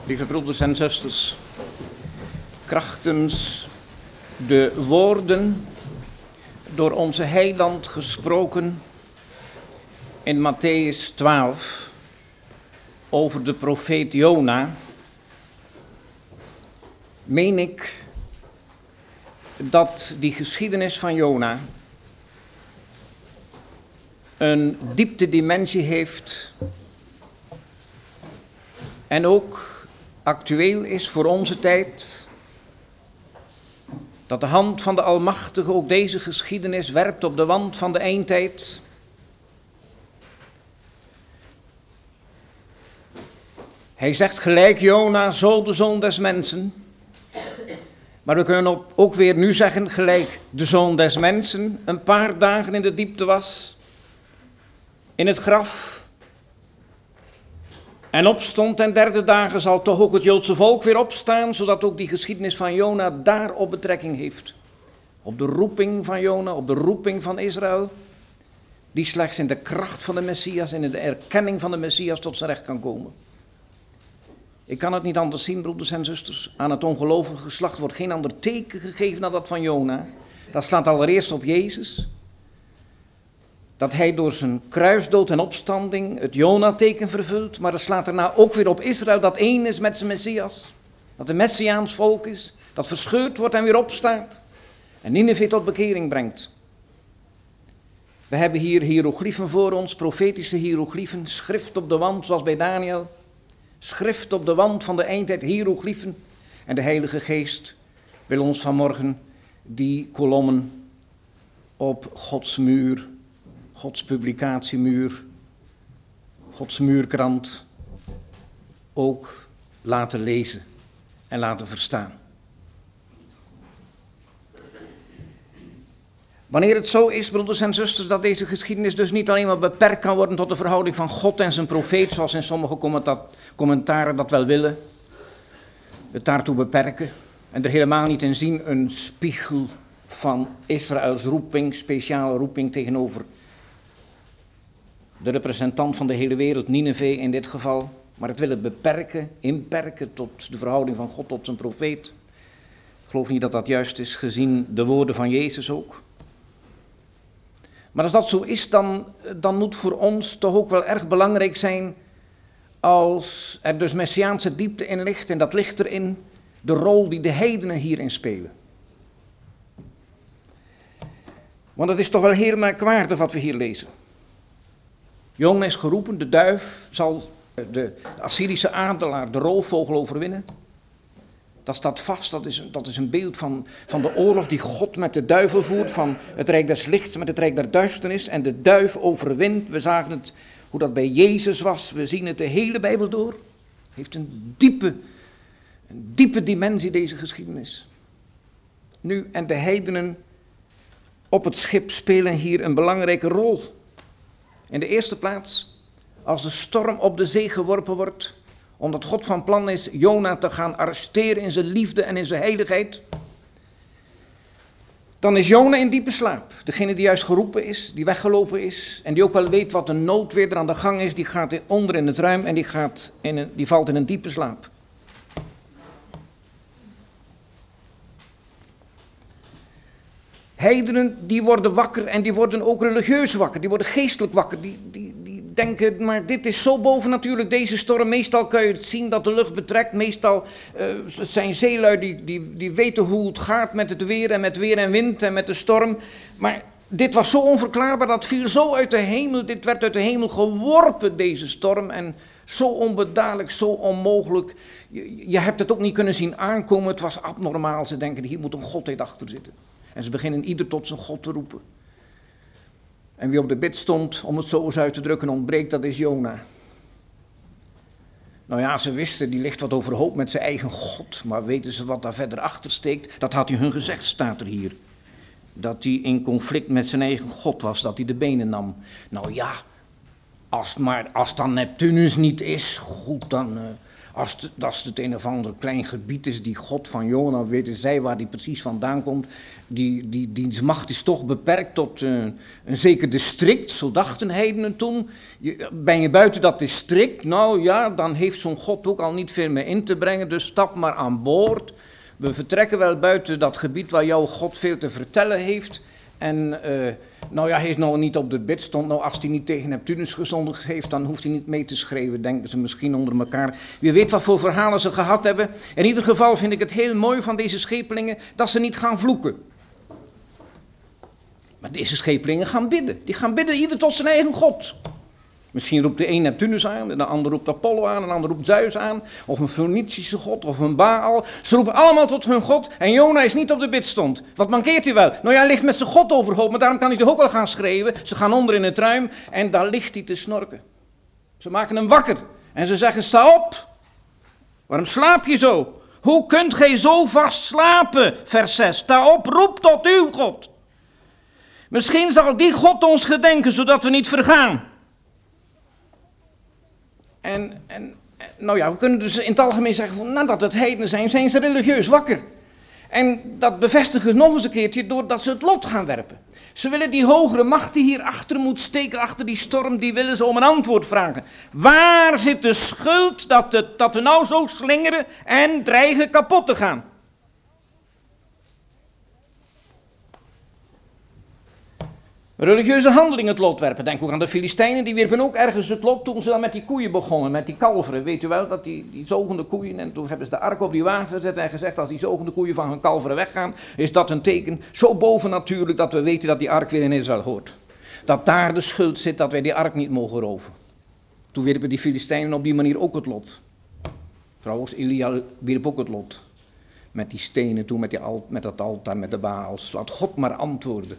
Lieve broeders en zusters, krachtens de woorden door onze heiland gesproken in Mattheüs 12 over de profeet Jona, meen ik dat die geschiedenis van Jona een dieptedimensie heeft en ook actueel is voor onze tijd, dat de hand van de Almachtige ook deze geschiedenis werpt op de wand van de eindtijd. Hij zegt gelijk Jona, zo de zoon des mensen. Maar we kunnen ook weer nu zeggen gelijk de zoon des mensen een paar dagen in de diepte was, in het graf, en opstond ten derde dagen zal toch ook het Joodse volk weer opstaan, zodat ook die geschiedenis van Jona daarop betrekking heeft. Op de roeping van Jona, op de roeping van Israël, die slechts in de kracht van de Messias en in de erkenning van de Messias tot zijn recht kan komen. Ik kan het niet anders zien, broeders en zusters. Aan het ongelovige geslacht wordt geen ander teken gegeven dan dat van Jona. Dat slaat allereerst op Jezus. Dat hij door zijn kruisdood en opstanding het Jona-teken vervult. Maar dat slaat daarna ook weer op Israël, dat één is met zijn Messias. Dat een Messiaans volk is, dat verscheurd wordt en weer opstaat. En Nineve tot bekering brengt. We hebben hier hiërogliefen voor ons, profetische hiërogliefen, schrift op de wand zoals bij Daniel. Schrift op de wand van de eindtijd, hiërogliefen. En de Heilige Geest wil ons vanmorgen die kolommen op Gods muur, Gods publicatiemuur, Gods muurkrant ook laten lezen en laten verstaan. Wanneer het zo is, broeders en zusters, dat deze geschiedenis dus niet alleen maar beperkt kan worden tot de verhouding van God en zijn profeet, zoals in sommige commentaren dat wel willen, het daartoe beperken en er helemaal niet in zien een spiegel van Israëls roeping, speciale roeping tegenover de representant van de hele wereld, Nineve in dit geval, maar het willen beperken, inperken tot de verhouding van God tot zijn profeet. Ik geloof niet dat dat juist is, gezien de woorden van Jezus ook. Maar als dat zo is, dan moet voor ons toch ook wel erg belangrijk zijn, als er dus messiaanse diepte in ligt, en dat ligt erin, de rol die de heidenen hierin spelen. Want het is toch wel heel merkwaardig wat we hier lezen. Jona is geroepen, de duif zal de Assyrische adelaar, de roofvogel, overwinnen. Dat staat vast, dat is een beeld van de oorlog die God met de duivel voert, van het rijk des lichts met het rijk der duisternis. En de duif overwint, we zagen het, hoe dat bij Jezus was, we zien het de hele Bijbel door. Het heeft een diepe dimensie deze geschiedenis. Nu, en de heidenen op het schip spelen hier een belangrijke rol. In de eerste plaats, als de storm op de zee geworpen wordt, omdat God van plan is Jona te gaan arresteren in zijn liefde en in zijn heiligheid, dan is Jona in diepe slaap. Degene die juist geroepen is, die weggelopen is en die ook wel weet wat de noodweer er aan de gang is, die gaat onder in het ruim en die valt in een diepe slaap. Heidenen, die worden wakker en die worden ook religieus wakker, die worden geestelijk wakker, die denken, maar dit is zo bovennatuurlijk, deze storm, meestal kun je het zien dat de lucht betrekt, meestal zijn zeelui die weten hoe het gaat met het weer en met weer en wind en met de storm, maar dit was zo onverklaarbaar, dat viel zo uit de hemel, dit werd uit de hemel geworpen, deze storm, en zo onbedadelijk, zo onmogelijk, je hebt het ook niet kunnen zien aankomen, het was abnormaal, ze denken, hier moet een godheid achter zitten. En ze beginnen ieder tot zijn God te roepen. En wie op de bid stond, om het zo eens uit te drukken, ontbreekt, dat is Jona. Nou ja, ze wisten, die ligt wat overhoop met zijn eigen God. Maar weten ze wat daar verder achter steekt? Dat had hij hun gezegd, staat er hier. Dat hij in conflict met zijn eigen God was, dat hij de benen nam. Nou ja, als dan Neptunus niet is, goed dan... Als het een of ander klein gebied is, die God van Jona, weten zij waar die precies vandaan komt. Diens macht is toch beperkt tot een zeker district, zo dachten heidenen toen. Ben je buiten dat district, nou ja, dan heeft zo'n God ook al niet veel meer in te brengen, dus stap maar aan boord. We vertrekken wel buiten dat gebied waar jouw God veel te vertellen heeft. En nou ja, hij is nou niet op de bidstond. Nou, als hij niet tegen Neptunus gezondigd heeft, dan hoeft hij niet mee te schreeuwen, denken ze misschien onder elkaar. Wie weet wat voor verhalen ze gehad hebben. In ieder geval vind ik het heel mooi van deze schepelingen dat ze niet gaan vloeken. Maar deze schepelingen gaan bidden. Die gaan bidden, ieder tot zijn eigen God. Misschien roept de een Neptunus aan, en de ander roept Apollo aan, en de ander roept Zeus aan, of een Phoenicische god, of een Baal. Ze roepen allemaal tot hun God, en Jona is niet op de bidstond. Wat mankeert hij wel? Nou ja, hij ligt met zijn God overhoop, maar daarom kan hij toch ook wel gaan schreeuwen. Ze gaan onder in het ruim, en daar ligt hij te snorken. Ze maken hem wakker, en ze zeggen, sta op. Waarom slaap je zo? Hoe kunt gij zo vast slapen? Vers 6, sta op, roep tot uw God. Misschien zal die God ons gedenken, zodat we niet vergaan. En nou ja, we kunnen dus in het algemeen zeggen, van, nadat het heidenen zijn ze religieus wakker. En dat bevestigen ze nog eens een keertje doordat ze het lot gaan werpen. Ze willen die hogere macht die hier achter moet steken, achter die storm, die willen ze om een antwoord vragen. Waar zit de schuld dat we nou zo slingeren en dreigen kapot te gaan? Religieuze handelingen het lot werpen. Denk ook aan de Filistijnen, die wierpen ook ergens het lot toen ze dan met die koeien begonnen, met die kalveren. Weet u wel, dat die zogende koeien, en toen hebben ze de ark op die wagen gezet en gezegd, als die zogende koeien van hun kalveren weggaan, is dat een teken zo bovennatuurlijk dat we weten dat die ark weer in Israël hoort. Dat daar de schuld zit dat wij die ark niet mogen roven. Toen wierpen die Filistijnen op die manier ook het lot. Trouwens, Elia wierp ook het lot. Met die stenen toen, met dat altaar, met de Baals. Laat God maar antwoorden.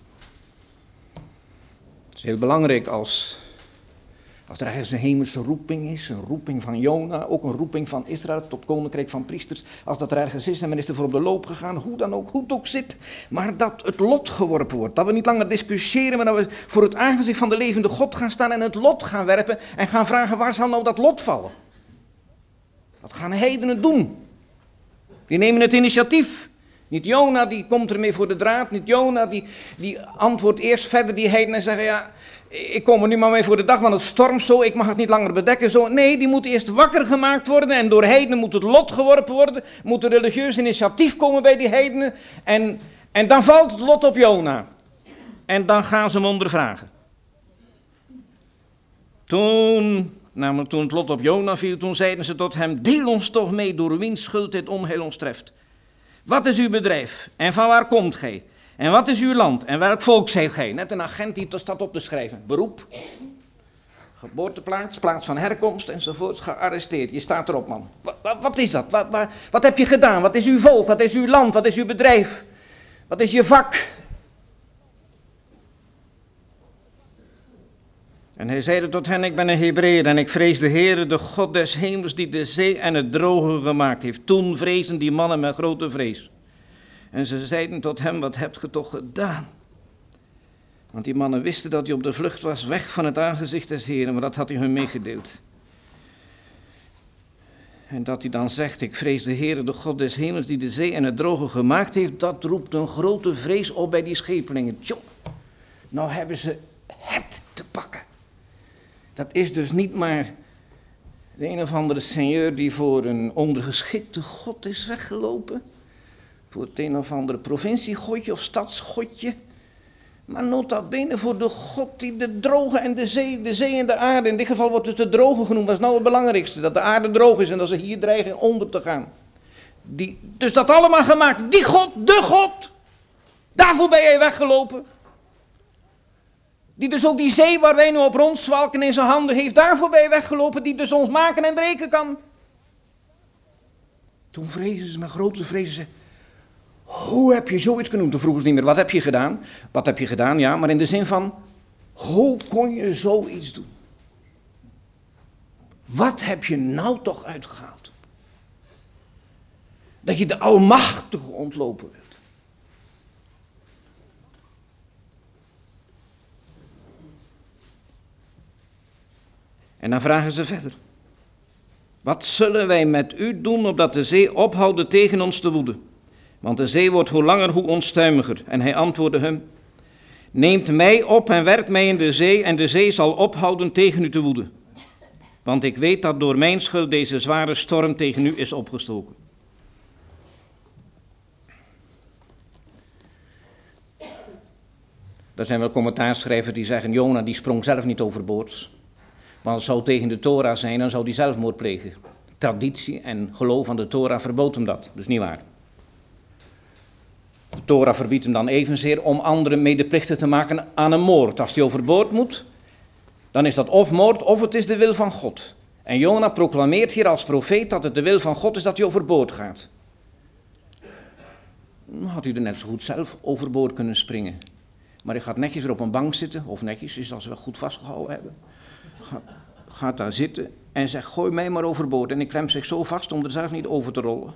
Het is heel belangrijk als er ergens een hemelse roeping is, een roeping van Jona, ook een roeping van Israël tot koninkrijk van priesters. Als dat er ergens is en men is ervoor op de loop gegaan, hoe dan ook, hoe het ook zit, maar dat het lot geworpen wordt. Dat we niet langer discussiëren, maar dat we voor het aangezicht van de levende God gaan staan en het lot gaan werpen en gaan vragen, waar zal nou dat lot vallen? Wat gaan heidenen doen? Die nemen het initiatief. Niet Jona, die komt ermee voor de draad. Niet Jona, die antwoordt eerst verder die heidenen en zeggen, ja, ik kom er nu maar mee voor de dag, want het stormt zo, ik mag het niet langer bedekken. Zo. Nee, die moet eerst wakker gemaakt worden en door heidenen moet het lot geworpen worden. Moet er religieus initiatief komen bij die heidenen en dan valt het lot op Jona. En dan gaan ze hem ondervragen. Toen het lot op Jona viel, toen zeiden ze tot hem, deel ons toch mee door wiens schuld dit onheil ons treft. Wat is uw bedrijf en van waar komt gij? En wat is uw land en welk volk zijt gij? Net een agent die het staat op te schrijven. Beroep, geboorteplaats, plaats van herkomst enzovoorts, gearresteerd. Je staat erop, man. Wat is dat? Wat heb je gedaan? Wat is uw volk? Wat is uw land? Wat is uw bedrijf? Wat is je vak? En hij zeide tot hen, ik ben een Hebreeër en ik vrees de Heere, de God des hemels, die de zee en het droge gemaakt heeft. Toen vrezen die mannen met grote vrees. En ze zeiden tot hem, wat hebt ge toch gedaan? Want die mannen wisten dat hij op de vlucht was, weg van het aangezicht des Heeren, maar dat had hij hun meegedeeld. En dat hij dan zegt, ik vrees de Heere, de God des hemels, die de zee en het droge gemaakt heeft, dat roept een grote vrees op bij die schepelingen. Tjoh, nou hebben ze het te pakken. Dat is dus niet maar de een of andere seigneur die voor een ondergeschikte god is weggelopen. Voor het een of andere provinciegodje of stadsgodje. Maar nota bene voor de god die de droge en de zee en de aarde, in dit geval wordt het de droge genoemd, dat is nou het belangrijkste. Dat de aarde droog is en dat ze hier dreigen onder te gaan. Dus dat allemaal gemaakt, die god, de god, daarvoor ben jij weggelopen. Die dus ook die zee waar wij nu op rondzwalken in zijn handen heeft, daarvoor ben je weggelopen, die dus ons maken en breken kan. Toen vrezen ze met grote vrezen ze, hoe heb je zoiets genoemd? Toen vroegen ze niet meer, wat heb je gedaan? Wat heb je gedaan, ja, maar in de zin van, hoe kon je zoiets doen? Wat heb je nou toch uitgehaald? Dat je de Almachtige ontlopen werd. En dan vragen ze verder. wat zullen wij met u doen, opdat de zee ophouden tegen ons te woeden? Want de zee wordt hoe langer hoe onstuimiger. En hij antwoordde hem, neemt mij op en werpt mij in de zee, en de zee zal ophouden tegen u te woeden. Want ik weet dat door mijn schuld deze zware storm tegen u is opgestoken. Er zijn wel commentaarschrijvers die zeggen, Jona die sprong zelf niet overboord. Want het zou tegen de Torah zijn, dan zou hij zelfmoord plegen. Traditie en geloof aan de Torah verbood hem dat, dus niet waar. De Torah verbiedt hem dan evenzeer om anderen medeplichtig te maken aan een moord. Als hij overboord moet, dan is dat of moord of het is de wil van God. En Jona proclameert hier als profeet dat het de wil van God is dat hij overboord gaat. Dan had hij er net zo goed zelf overboord kunnen springen. Maar hij gaat netjes weer op een bank zitten, of netjes is als ze wel goed vastgehouden hebben. Gaat daar zitten en zegt, gooi mij maar overboord. En ik klem zich zo vast om er zelf niet over te rollen.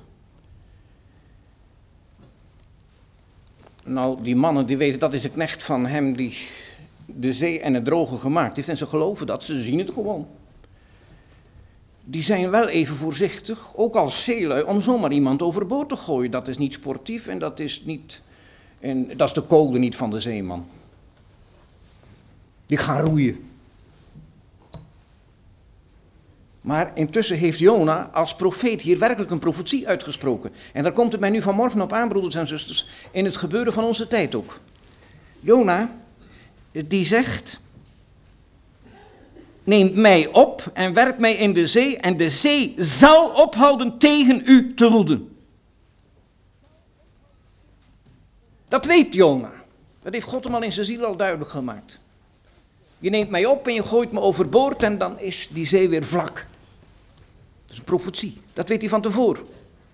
Nou, die mannen die weten, dat is een knecht van hem die de zee en het droge gemaakt heeft. En ze geloven dat, ze zien het gewoon. Die zijn wel even voorzichtig, ook als zeelui, om zomaar iemand overboord te gooien. Dat is niet sportief en dat is niet... En dat is de code niet van de zeeman. Die gaan roeien. Maar intussen heeft Jona als profeet hier werkelijk een profetie uitgesproken. En daar komt het mij nu vanmorgen op aan, broeders en zusters, in het gebeuren van onze tijd ook. Jona, die zegt, neemt mij op en werpt mij in de zee en de zee zal ophouden tegen u te woeden. Dat weet Jona. Dat heeft God hem al in zijn ziel al duidelijk gemaakt. Je neemt mij op en je gooit me overboord en dan is die zee weer vlak. Dat is een profetie. Dat weet hij van tevoren.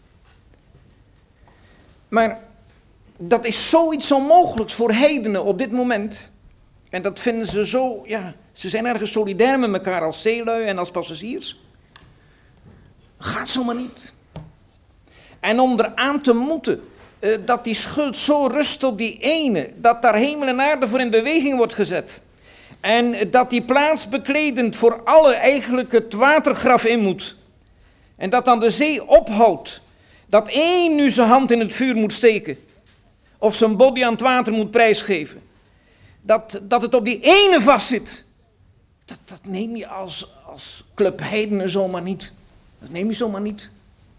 Maar dat is zoiets onmogelijks voor heidenen op dit moment. En dat vinden ze zo, ja, ze zijn ergens solidair met elkaar als zeelui en als passagiers. Gaat zomaar niet. En om eraan te moeten dat die schuld zo rust op die ene, dat daar hemel en aarde voor in beweging wordt gezet. En dat die plaats bekledend voor alle eigenlijk het watergraf in moet. En dat dan de zee ophoudt. Dat één nu zijn hand in het vuur moet steken. Of zijn body aan het water moet prijsgeven. Dat het op die ene vastzit. Dat neem je als club heidenen zomaar niet. Dat neem je zomaar niet.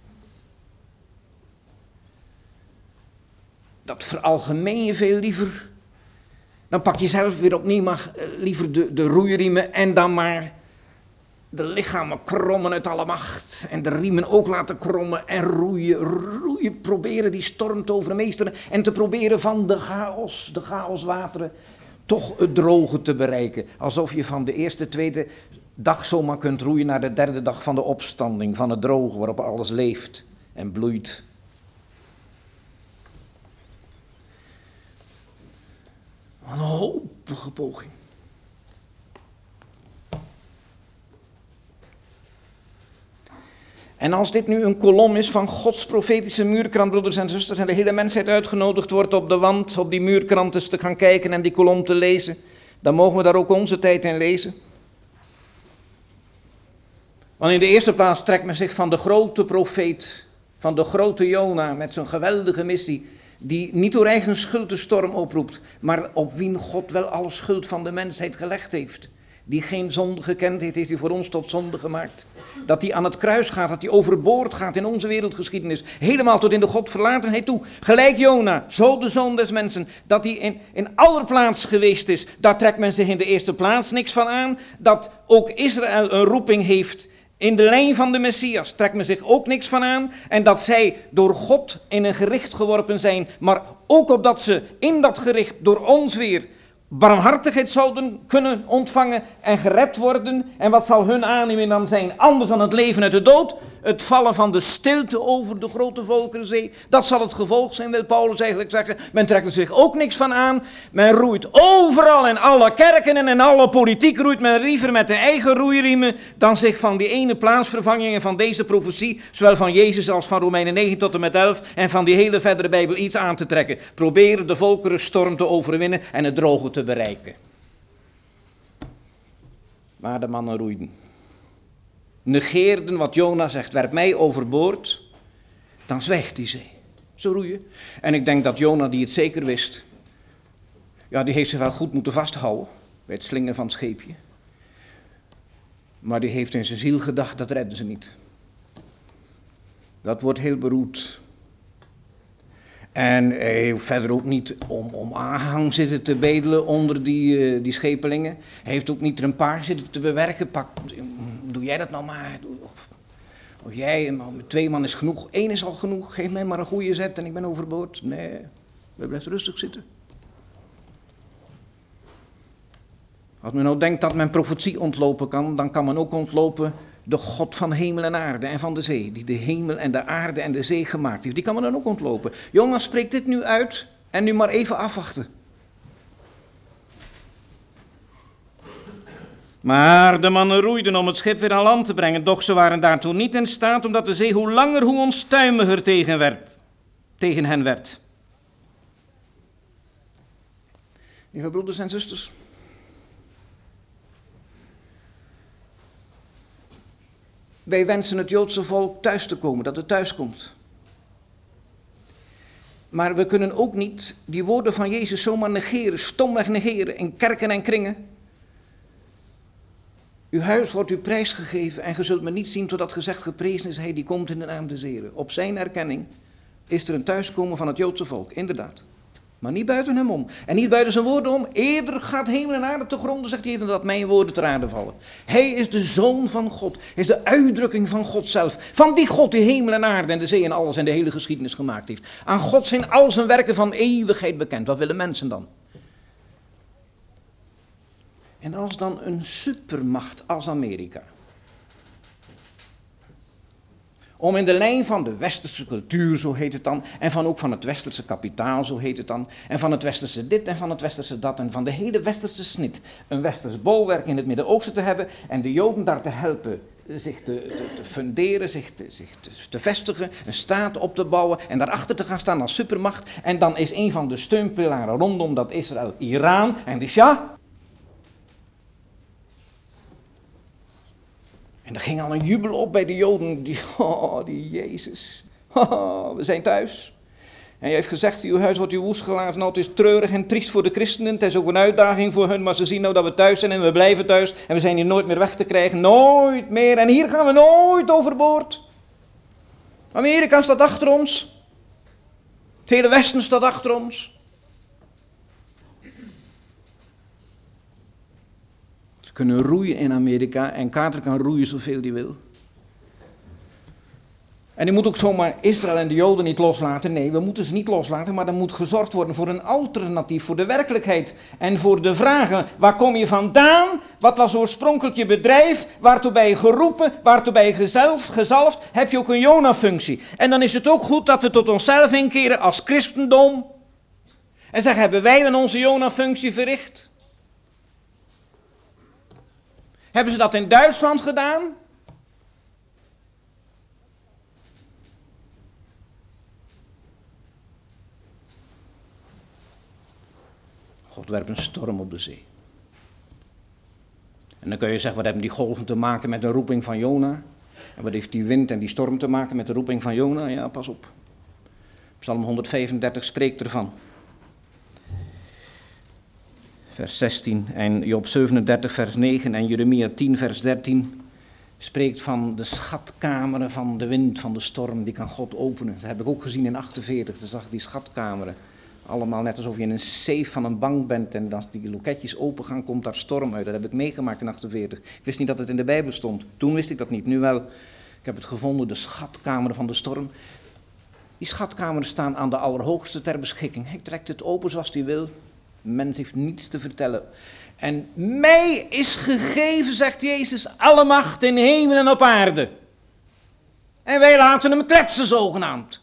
Dat veralgemeen je veel liever. Dan pak je zelf weer opnieuw maar liever de roeiriemen en dan maar de lichamen krommen uit alle macht. En de riemen ook laten krommen en roeien, proberen die storm te overmeesteren. En te proberen van de chaoswateren, toch het droge te bereiken. Alsof je van de eerste, tweede dag zomaar kunt roeien naar de derde dag van de opstanding. Van het droge waarop alles leeft en bloeit. Een hopige poging. En als dit nu een kolom is van Gods profetische muurkrant, broeders en zusters, en de hele mensheid uitgenodigd wordt op de wand, op die muurkrant eens te gaan kijken en die kolom te lezen, dan mogen we daar ook onze tijd in lezen. Want in de eerste plaats trekt men zich van de grote profeet, van de grote Jona met zijn geweldige missie, die niet door eigen schuld de storm oproept, maar op wien God wel alle schuld van de mensheid gelegd heeft. Die geen zonde gekend heeft, heeft hij voor ons tot zonde gemaakt. Dat hij aan het kruis gaat, dat hij overboord gaat in onze wereldgeschiedenis. Helemaal tot in de Godverlatenheid toe. Gelijk Jona, zo de zoon des mensen, dat hij in allerplaats geweest is. Daar trekt men zich in de eerste plaats niks van aan. Dat ook Israël een roeping heeft in de lijn van de Messias, trekt men zich ook niks van aan. En dat zij door God in een gericht geworpen zijn, maar ook opdat ze in dat gericht door ons weer barmhartigheid zouden kunnen ontvangen en gered worden. En wat zal hun aannemen dan zijn? Anders dan het leven uit de dood. Het vallen van de stilte over de grote volkerenzee. Dat zal het gevolg zijn, wil Paulus eigenlijk zeggen. Men trekt er zich ook niks van aan. Men roeit overal in alle kerken en in alle politiek roeit men liever met de eigen roeiriemen dan zich van die ene plaatsvervanging en van deze profetie, zowel van Jezus als van Romeinen 9 tot en met 11 en van die hele verdere Bijbel iets aan te trekken. Proberen de volkerenstorm te overwinnen en het droge te bereiken. Maar de mannen roeiden. negeerden wat Jona zegt, werp mij overboord, dan zwijgt die zee. Zo roeien. En ik denk dat Jona, die het zeker wist, ja, die heeft zich wel goed moeten vasthouden bij het slingen van het scheepje. Maar die heeft in zijn ziel gedacht, dat redden ze niet. Dat wordt heel beroerd. En hij hoeft verder ook niet om aanhang zitten te bedelen onder die schepelingen. Hij heeft ook niet er een paar zitten te bewerken. Doe jij dat nou maar. Of jij, met 2 man is genoeg. 1 is al genoeg. Geef mij maar een goede zet en ik ben overboord. Nee, we blijven rustig zitten. Als men nou denkt dat men profetie ontlopen kan, dan kan men ook ontlopen de God van hemel en aarde en van de zee, die de hemel en de aarde en de zee gemaakt heeft. Die kan men dan ook ontlopen. Jona spreekt dit nu uit en nu maar even afwachten. Maar de mannen roeiden om het schip weer aan land te brengen, doch ze waren daartoe niet in staat, omdat de zee hoe langer hoe onstuimiger tegen hen werd. Lieve broeders en zusters, wij wensen het Joodse volk thuis te komen, dat het thuis komt. Maar we kunnen ook niet die woorden van Jezus zomaar negeren, stomweg negeren in kerken en kringen. Uw huis wordt u prijsgegeven en ge zult me niet zien totdat gezegd geprezen is hij die komt in de naam des Heren. Op zijn erkenning is er een thuiskomen van het Joodse volk, inderdaad. Maar niet buiten hem om. En niet buiten zijn woorden om. Eerder gaat hemel en aarde te gronden, zegt Jezus, dat mijn woorden ter aarde vallen. Hij is de Zoon van God. Hij is de uitdrukking van God zelf. Van die God die hemel en aarde en de zee en alles en de hele geschiedenis gemaakt heeft. Aan God zijn al zijn werken van eeuwigheid bekend. Wat willen mensen dan? En als dan een supermacht als Amerika, om in de lijn van de westerse cultuur, zo heet het dan, en van ook van het westerse kapitaal, zo heet het dan, en van het westerse dit en van het westerse dat, en van de hele westerse snit, een westers bolwerk in het Midden-Oosten te hebben, en de Joden daar te helpen zich te funderen, zich te vestigen, een staat op te bouwen, en daarachter te gaan staan als supermacht, en dan is een van de steunpilaren rondom dat Israël Iran, en de Shah. En er ging al een jubel op bij de Joden, die Jezus, we zijn thuis. En hij heeft gezegd, uw huis wordt uw woest gelaten, nou, het is treurig en triest voor de christenen, het is ook een uitdaging voor hun, maar ze zien nou dat we thuis zijn en we blijven thuis en we zijn hier nooit meer weg te krijgen, nooit meer, en hier gaan we nooit overboord. Amerika staat achter ons, het hele Westen staat achter ons. Kunnen roeien in Amerika en Carter kan roeien zoveel hij wil. En die moet ook zomaar Israël en de Joden niet loslaten. Nee, we moeten ze niet loslaten, maar er moet gezorgd worden voor een alternatief, voor de werkelijkheid. En voor de vragen, waar kom je vandaan? Wat was oorspronkelijk je bedrijf? Waartoe ben je geroepen? Waartoe ben je gezalfd? Heb je ook een Jona-functie? En dan is het ook goed dat we tot onszelf inkeren als christendom. En zeggen, hebben wij dan onze Jona-functie verricht? Hebben ze dat in Duitsland gedaan? God werpt een storm op de zee. En dan kun je zeggen, wat hebben die golven te maken met de roeping van Jona? En wat heeft die wind en die storm te maken met de roeping van Jona? Ja, pas op. Psalm 135 spreekt ervan. Vers 16 en Job 37 vers 9 en Jeremia 10 vers 13 spreekt van de schatkameren van de wind, van de storm, die kan God openen. Dat heb ik ook gezien in 48, toen zag ik die schatkameren. Allemaal net alsof je in een safe van een bank bent en als die loketjes open gaan, komt daar storm uit. Dat heb ik meegemaakt in 48. Ik wist niet dat het in de Bijbel stond. Toen wist ik dat niet, nu wel. Ik heb het gevonden, de schatkameren van de storm. Die schatkameren staan aan de Allerhoogste ter beschikking. Hij trekt het open zoals hij wil. Mens heeft niets te vertellen. En mij is gegeven, zegt Jezus, alle macht in hemel en op aarde. En wij laten hem kletsen zogenaamd.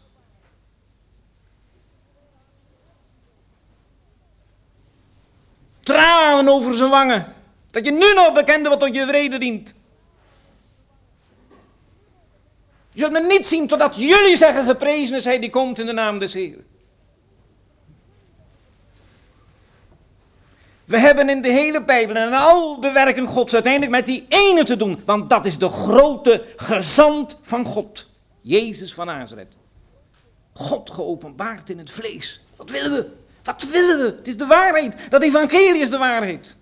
Tranen over zijn wangen. Dat je nu nog bekende wat tot je vrede dient. Je zult me niet zien totdat jullie zeggen geprezen is hij die komt in de naam des Heeren. We hebben in de hele Bijbel en al de werken Gods uiteindelijk met die ene te doen. Want dat is de grote gezant van God. Jezus van Nazareth. God geopenbaard in het vlees. Wat willen we? Wat willen we? Het is de waarheid. Dat evangelie is de waarheid.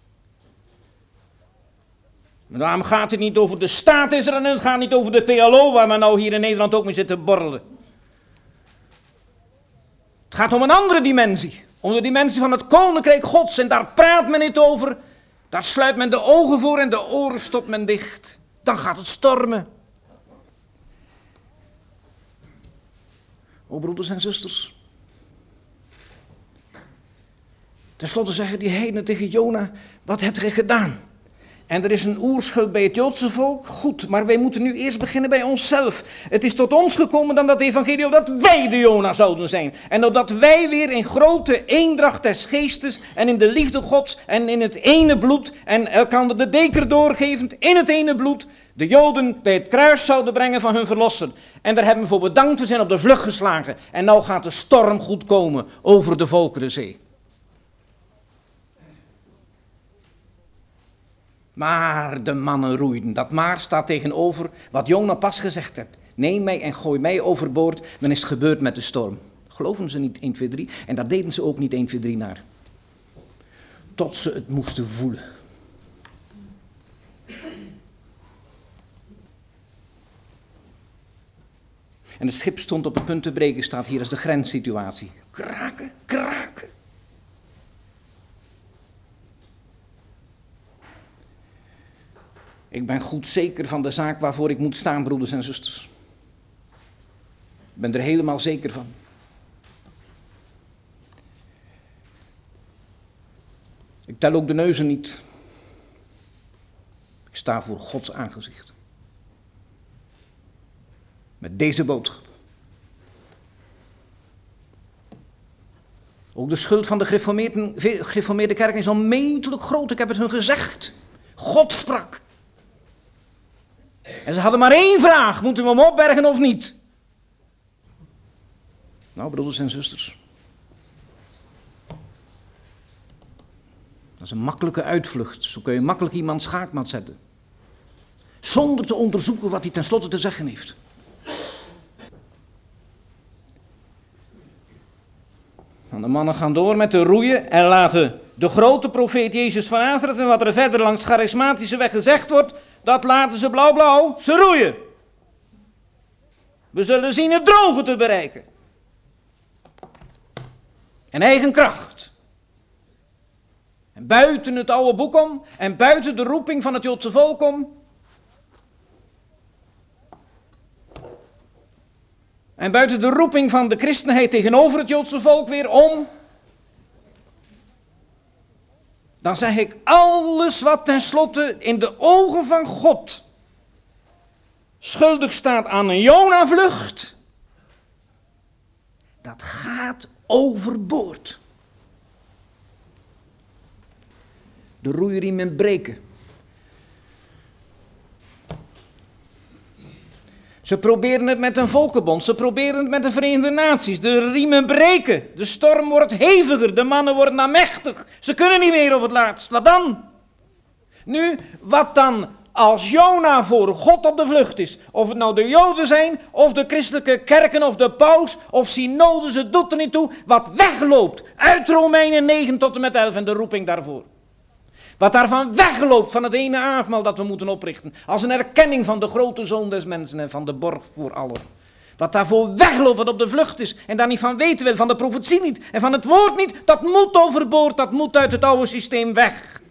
Maar daarom gaat het niet over de staat Israël en het gaat niet over de PLO waar we nou hier in Nederland ook mee zitten borrelen. Het gaat om een andere dimensie. Om de dimensie van het koninkrijk Gods. En daar praat men niet over. Daar sluit men de ogen voor en de oren stopt men dicht. Dan gaat het stormen. O broeders en zusters. Ten slotte zeggen die heidenen tegen Jona, wat hebt gij gedaan? En er is een oerschuld bij het Joodse volk, goed, maar wij moeten nu eerst beginnen bij onszelf. Het is tot ons gekomen dan dat evangelie, opdat wij de Jona zouden zijn. En opdat wij weer in grote eendracht des geestes en in de liefde Gods en in het ene bloed en elkander de beker doorgevend in het ene bloed, de Joden bij het kruis zouden brengen van hun verlosser. En daar hebben we voor bedankt, we zijn op de vlucht geslagen. En nou gaat de storm goed komen over de Volkerenzee. Maar de mannen roeiden. Dat maar staat tegenover wat Jona pas gezegd hebt. Neem mij en gooi mij overboord, dan is het gebeurd met de storm. Geloven ze niet 1, 2, 3? En daar deden ze ook niet 1, 2, 3 naar. Tot ze het moesten voelen. En het schip stond op het punt te breken, staat hier als de grenssituatie. Kraken, kraken. Ik ben goed zeker van de zaak waarvoor ik moet staan, broeders en zusters. Ik ben er helemaal zeker van. Ik tel ook de neuzen niet. Ik sta voor Gods aangezicht. Met deze boodschap. Ook de schuld van de gereformeerde kerk is onmetelijk groot. Ik heb het hun gezegd. God sprak. En ze hadden maar één vraag. Moeten we hem opbergen of niet? Nou, broeders en zusters. Dat is een makkelijke uitvlucht. Zo kun je makkelijk iemand schaakmat zetten. Zonder te onderzoeken wat hij tenslotte te zeggen heeft. En de mannen gaan door met de roeien en laten de grote profeet Jezus van Nazareth en wat er verder langs charismatische weg gezegd wordt, dat laten ze blauw-blauw, ze roeien. We zullen zien het droge te bereiken. En eigen kracht. En buiten het oude boek om en buiten de roeping van het Joodse volk om. En buiten de roeping van de christenheid tegenover het Joodse volk weer om. Dan zeg ik alles wat tenslotte in de ogen van God schuldig staat aan een Jona-vlucht. Dat gaat overboord. De roeiriemen breken. Ze proberen het met een volkenbond, ze proberen het met de Verenigde Naties. De riemen breken, de storm wordt heviger, de mannen worden aanmächtig. Ze kunnen niet meer op het laatst, wat dan? Nu, wat dan als Jona voor God op de vlucht is? Of het nou de Joden zijn, of de christelijke kerken, of de paus, of synodes, het doet er niet toe. Wat wegloopt uit Romeinen 9 tot en met 11 en de roeping daarvoor. Wat daarvan wegloopt van het ene avondmaal dat we moeten oprichten. Als een erkenning van de grote zoon des mensen en van de borg voor allen. Wat daarvoor wegloopt, wat op de vlucht is en daar niet van weten wil, van de profetie niet en van het woord niet. Dat moet overboord, dat moet uit het oude systeem weg.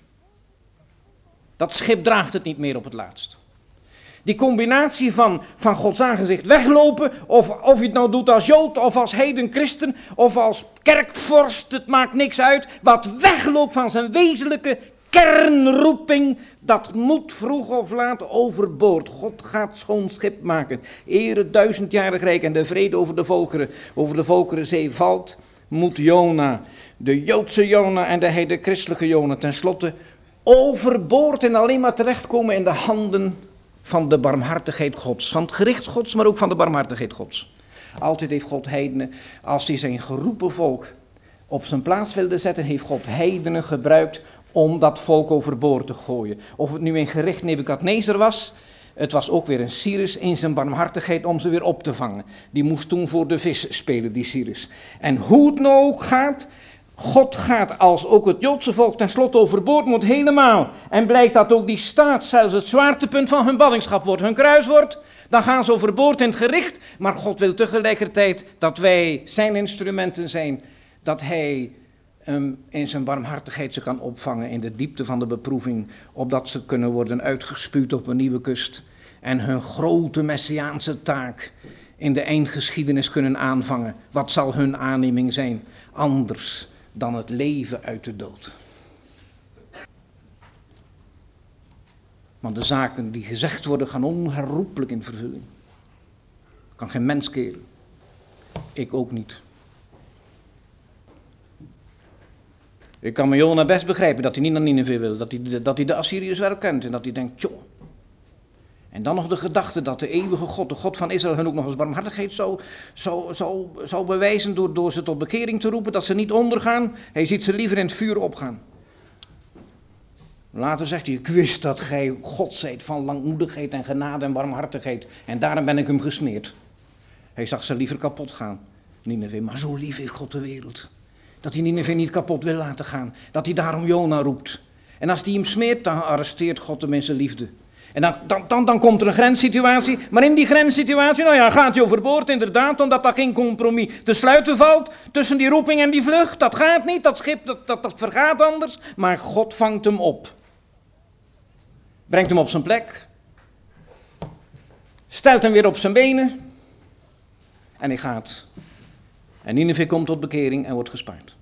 Dat schip draagt het niet meer op het laatst. Die combinatie van Gods aangezicht weglopen, of je het nou doet als Jood, of als heiden christen, of als kerkvorst, het maakt niks uit. Wat wegloopt van zijn wezenlijke kernroeping, dat moet vroeg of laat overboord. God gaat schoon schip maken. Eer het 1000-jarig rijk en de vrede over de volkerenzee valt, moet Jona, de Joodse Jona en de christelijke Jona, tenslotte overboord en alleen maar terechtkomen in de handen van de barmhartigheid Gods, van het gericht Gods, maar ook van de barmhartigheid Gods. Altijd heeft God heidenen, als hij zijn geroepen volk op zijn plaats wilde zetten, heeft God heidenen gebruikt om dat volk overboord te gooien. Of het nu in gericht Nebukadnezar was, het was ook weer een Cyrus in zijn barmhartigheid om ze weer op te vangen. Die moest toen voor de vis spelen, die Cyrus. En hoe het nou ook gaat, God gaat als ook het Joodse volk tenslotte overboord moet helemaal. En blijkt dat ook die staat zelfs het zwaartepunt van hun ballingschap wordt, hun kruis wordt. Dan gaan ze overboord in het gericht. Maar God wil tegelijkertijd dat wij zijn instrumenten zijn. Dat hij in zijn barmhartigheid ze kan opvangen in de diepte van de beproeving. Opdat ze kunnen worden uitgespuwd op een nieuwe kust. En hun grote messiaanse taak in de eindgeschiedenis kunnen aanvangen. Wat zal hun aanneming zijn? Anders dan het leven uit de dood. Want de zaken die gezegd worden gaan onherroepelijk in vervulling. Kan geen mens keren. Ik ook niet. Ik kan Jona best begrijpen dat hij niet naar Nineve wil. Dat hij de Assyriërs wel kent en dat hij denkt, tjoh. En dan nog de gedachte dat de eeuwige God, de God van Israël, hun ook nog eens barmhartigheid zou bewijzen door ze tot bekering te roepen, dat ze niet ondergaan. Hij ziet ze liever in het vuur opgaan. Later zegt hij, ik wist dat gij God zijt van langmoedigheid en genade en barmhartigheid. En daarom ben ik hem gesmeerd. Hij zag ze liever kapot gaan, Nineve. Maar zo lief heeft God de wereld. Dat hij Nineve niet kapot wil laten gaan. Dat hij daarom Jona roept. En als hij hem smeert, dan arresteert God hem in zijn liefde. En dan komt er een grenssituatie. Maar in die grenssituatie, gaat hij overboord inderdaad. Omdat daar geen compromis te sluiten valt tussen die roeping en die vlucht. Dat gaat niet, dat schip dat vergaat anders. Maar God vangt hem op. Brengt hem op zijn plek. Stelt hem weer op zijn benen. En hij gaat. En Nineve komt tot bekering en wordt gespaard.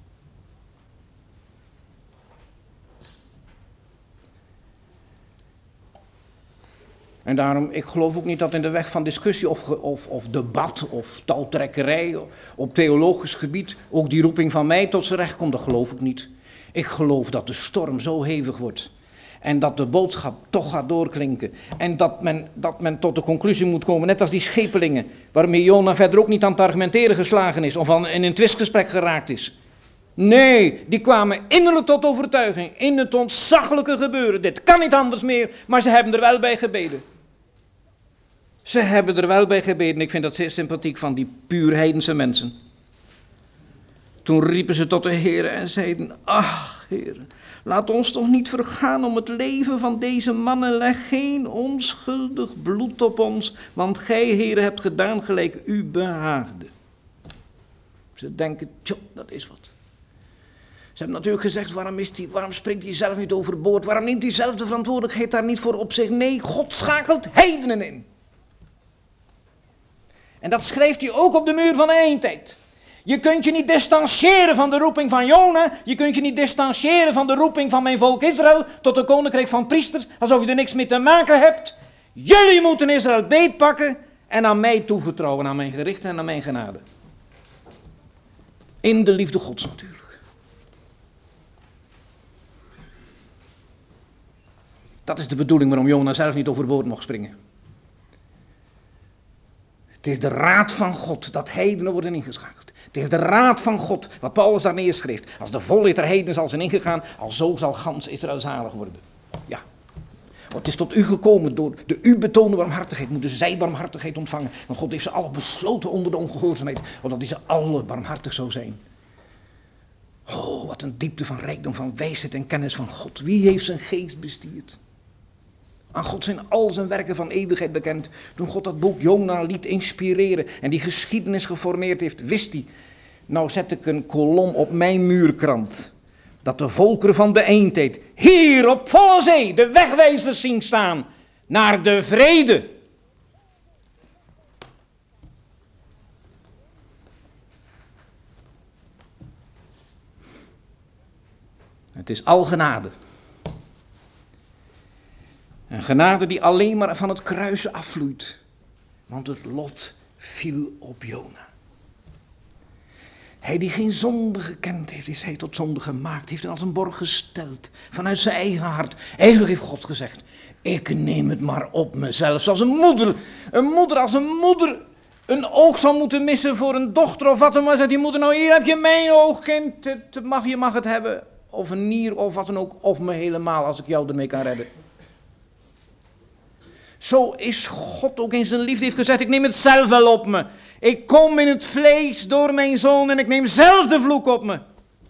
En daarom, ik geloof ook niet dat in de weg van discussie of debat of touwtrekkerij op theologisch gebied ook die roeping van mij tot zijn recht komt. Dat geloof ik niet. Ik geloof dat de storm zo hevig wordt. En dat de boodschap toch gaat doorklinken. En dat men tot de conclusie moet komen, net als die schepelingen, waarmee Jona verder ook niet aan het argumenteren geslagen is of in een twistgesprek geraakt is. Nee, die kwamen innerlijk tot overtuiging in het ontzaglijke gebeuren. Dit kan niet anders meer, maar ze hebben er wel bij gebeden. Ze hebben er wel bij gebeden. Ik vind dat zeer sympathiek van die puur heidense mensen. Toen riepen ze tot de Heer en zeiden, ach Heer, laat ons toch niet vergaan om het leven van deze mannen. Leg geen onschuldig bloed op ons, want gij, Heer, hebt gedaan gelijk u behaagde. Ze denken, tjoh, dat is wat. Ze hebben natuurlijk gezegd, waarom spreekt hij zelf niet overboord? Waarom neemt hij zelf de verantwoordelijkheid daar niet voor op zich? Nee, God schakelt heidenen in. En dat schrijft hij ook op de muur van de eindtijd. Je kunt je niet distancieren van de roeping van Jona. Je kunt je niet distancieren van de roeping van mijn volk Israël tot een koninkrijk van priesters, alsof je er niks mee te maken hebt. Jullie moeten Israël beetpakken en aan mij toevertrouwen, aan mijn gericht en aan mijn genade. In de liefde Gods natuurlijk. Dat is de bedoeling waarom Jona zelf niet overboord mocht springen. Het is de raad van God dat heidenen worden ingeschakeld. Het is de raad van God, wat Paulus daar neerschreef. Als de volheid der heidenen zal zijn ingegaan, alzo zal gans Israël zalig worden. Ja. Want het is tot u gekomen, door de u betoonde barmhartigheid moeten zij barmhartigheid ontvangen. Want God heeft ze alle besloten onder de ongehoorzaamheid, omdat hij ze alle barmhartig zou zijn. Oh, wat een diepte van rijkdom, van wijsheid en kennis van God. Wie heeft zijn geest bestierd? Aan God zijn al zijn werken van eeuwigheid bekend. Toen God dat boek Jona liet inspireren en die geschiedenis geformeerd heeft, wist hij, nou zet ik een kolom op mijn muurkrant. Dat de volkeren van de eindtijd hier op volle zee de wegwijzers zien staan naar de vrede. Het is al genade. Een genade die alleen maar van het kruis afvloeit. Want het lot viel op Jona. Hij die geen zonde gekend heeft, is hij tot zonde gemaakt. Heeft hem als een borg gesteld. Vanuit zijn eigen hart. Eigenlijk heeft God gezegd, ik neem het maar op mezelf. Zoals een moeder als een moeder een oog zou moeten missen voor een dochter of wat dan maar, zegt die moeder, nou hier heb je mijn oogkind, je mag het hebben. Of een nier of wat dan ook, of me helemaal als ik jou ermee kan redden. Zo is God ook in zijn liefde heeft gezegd, ik neem het zelf wel op me. Ik kom in het vlees door mijn zoon en ik neem zelf de vloek op me.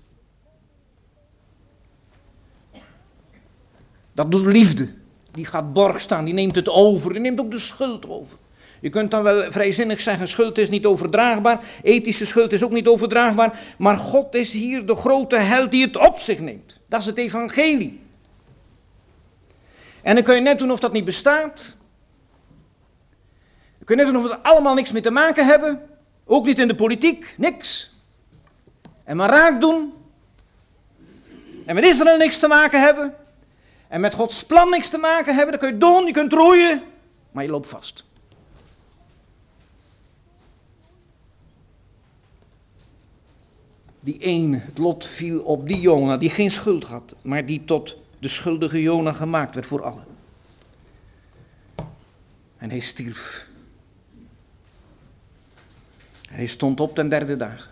Dat doet liefde. Die gaat borg staan, die neemt het over, die neemt ook de schuld over. Je kunt dan wel vrijzinnig zeggen, schuld is niet overdraagbaar, ethische schuld is ook niet overdraagbaar, maar God is hier de grote held die het op zich neemt. Dat is het evangelie. En dan kun je net doen of dat niet bestaat. Dan kun je net doen of we er allemaal niks mee te maken hebben, ook niet in de politiek, niks. En maar raak doen, en met Israël niks te maken hebben, en met Gods plan niks te maken hebben, dan kun je doen, je kunt roeien, maar je loopt vast. Die ene, het lot viel op die Jona, die geen schuld had, maar die tot de schuldige Jona gemaakt werd voor allen. En hij stierf. Hij stond op ten derde dag.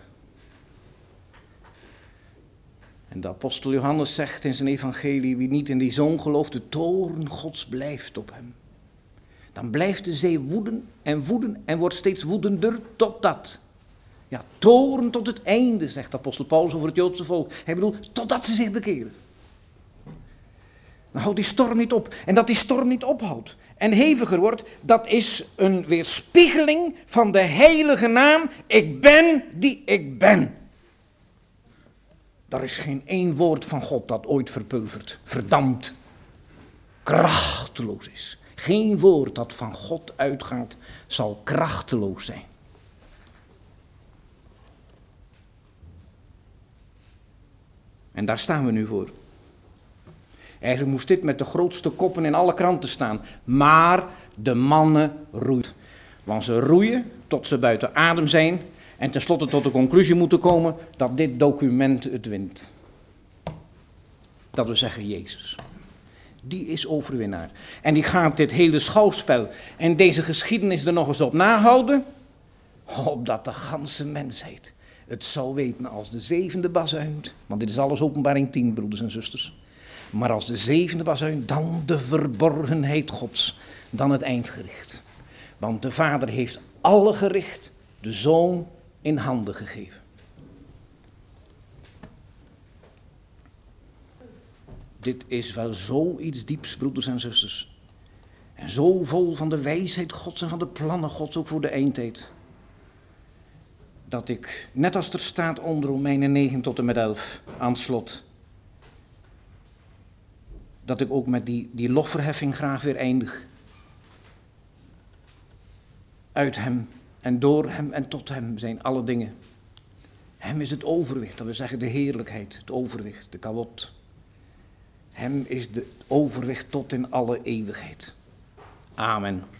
En de apostel Johannes zegt in zijn evangelie, wie niet in die zoon gelooft, de toorn Gods blijft op hem. Dan blijft de zee woeden en wordt steeds woedender totdat. Ja, toorn tot het einde, zegt de apostel Paulus over het Joodse volk. Hij bedoelt, totdat ze zich bekeren. Dan houdt die storm niet op. En dat die storm niet ophoudt en heviger wordt, dat is een weerspiegeling van de heilige naam, ik ben die ik ben. Daar is geen één woord van God dat ooit verpulvert, verdampt, krachteloos is. Geen woord dat van God uitgaat zal krachteloos zijn. En daar staan we nu voor. Eigenlijk moest dit met de grootste koppen in alle kranten staan. Maar de mannen roeien. Want ze roeien tot ze buiten adem zijn. En tenslotte tot de conclusie moeten komen dat dit document het wint. Dat we zeggen Jezus. Die is overwinnaar. En die gaat dit hele schouwspel en deze geschiedenis er nog eens op nahouden. Opdat de ganse mensheid het zal weten als de zevende bazuin. Want dit is alles openbaring 10, broeders en zusters. Maar als de zevende bazuin, dan de verborgenheid Gods. Dan het eindgericht. Want de Vader heeft alle gericht de Zoon in handen gegeven. Dit is wel zoiets dieps, broeders en zusters. En zo vol van de wijsheid Gods en van de plannen Gods, ook voor de eindtijd. Dat ik, net als er staat onder Romeinen 9 tot en met 11, aan het slot. Dat ik ook met die lofverheffing graag weer eindig. Uit hem en door hem en tot hem zijn alle dingen. Hem is het overwicht, dat we zeggen de heerlijkheid, het overwicht, de kawot. Hem is de overwicht tot in alle eeuwigheid. Amen.